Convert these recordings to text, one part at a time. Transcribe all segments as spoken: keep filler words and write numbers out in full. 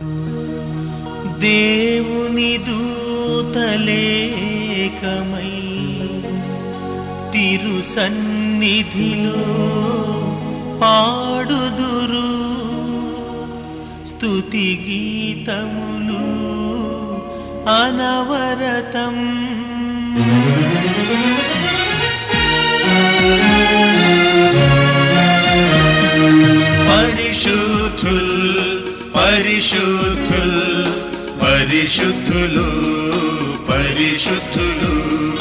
దేవుని దూతలేకమై తిరు సన్నిధిలో పాడుదురు స్తుతి గీతములు అనవరతం. పరిశుద్ధుల్ పరిశుద్ధుల్ పరిశుద్ధులు పరిశుద్ధులు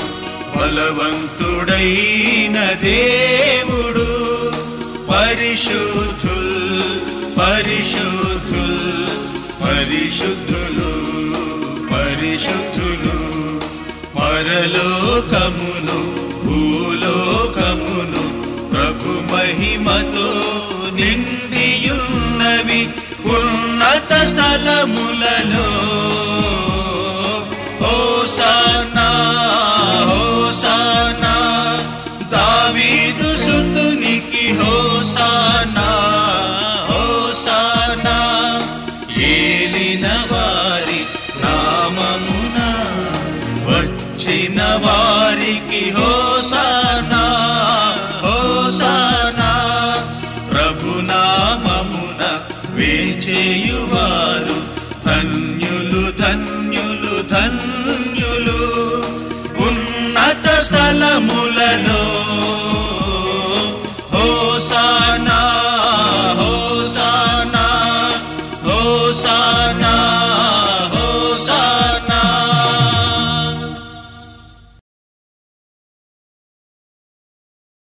బలవంతుడైన దేవుడు. పరిశుద్ధుల్ పరిశుద్ధుల్ పరిశుద్ధులు పరిశుద్ధులు పరలోకమును భూలోకమును ప్రభు మహిమతో నిండియున్నవి. ఉన్నత స్థలములలో